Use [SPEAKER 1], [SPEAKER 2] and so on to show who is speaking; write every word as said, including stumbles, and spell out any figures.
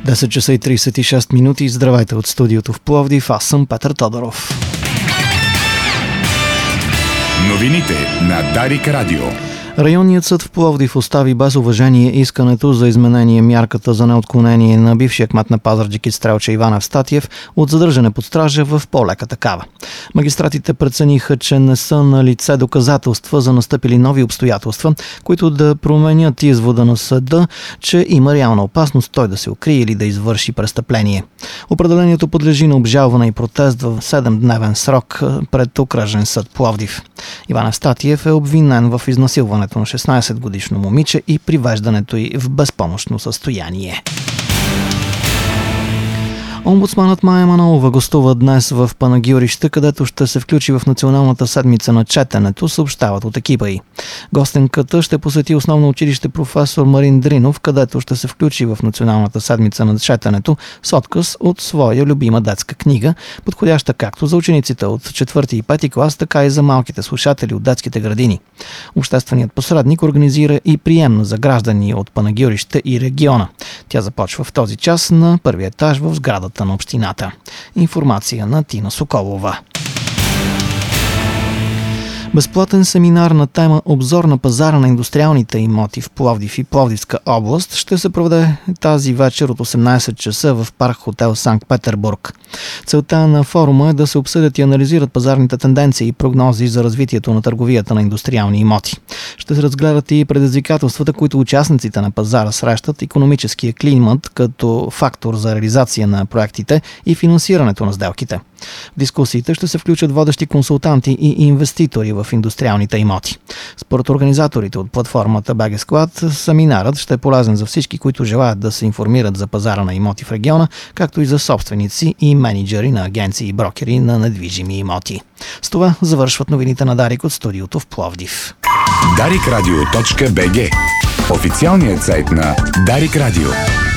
[SPEAKER 1] десет часа и тридесет и шест минути. Здравейте от студиото в Пловдив. Аз съм Петър Тодоров.
[SPEAKER 2] Новините на Дарик Радио.
[SPEAKER 1] Районният съд в Пловдив остави без уважение искането за изменение мярката за неотклонение на бившия кмет на Пазарджик и стрелча Иван Евстатиев от задържане под стража в по-лека такава. Магистратите прецениха, че не са на лице доказателства за настъпили нови обстоятелства, които да променят извода на съда, че има реална опасност той да се укрие или да извърши престъпление. Определението подлежи на обжалване и протест в седемдневен срок пред окръжен съд Пловдив. Иван Евстатиев е обвинен в изнасилването на шестнадесетгодишно момиче и привеждането й в безпомощно състояние. Омбудсманът Мая Манолова гостува днес в Панагюрище, където ще се включи в Националната седмица на четенето, съобщават от екипа й. Гостенката ще посети основно училище професор Марин Дринов, където ще се включи в Националната седмица на четенето с отказ от своя любима детска книга, подходяща както за учениците от четвърти и пети клас, така и за малките слушатели от детските градини. Общественият посредник организира и приемна за граждани от Панагюрище и региона. Тя започва в този час на първия етаж в сградата на общината. Информация на Тина Соколова. Безплатен семинар на тема обзор на пазара на индустриалните имоти в Пловдив и Пловдивска област ще се проведе тази вечер от осемнадесет часа в парк хотел Санкт-Петербург. Целта на форума е да се обсъдят и анализират пазарните тенденции и прогнози за развитието на търговията на индустриални имоти. Ще се разгледат и предизвикателствата, които участниците на пазара срещат, икономическия климат като фактор за реализация на проектите и финансирането на сделките. В дискусиите ще се включат водещи консултанти и инвеститори в индустриалните имоти. Според организаторите от платформата БГ Склад, семинарът ще е полезен за всички, които желаят да се информират за пазара на имоти в региона, както и за собственици и мениджъри на агенции и брокери на недвижими имоти. С това завършват новините на Дарик от студиото в Пловдив.
[SPEAKER 2] дарик радио точка би джи. Официалният сайт на Дарик Радио.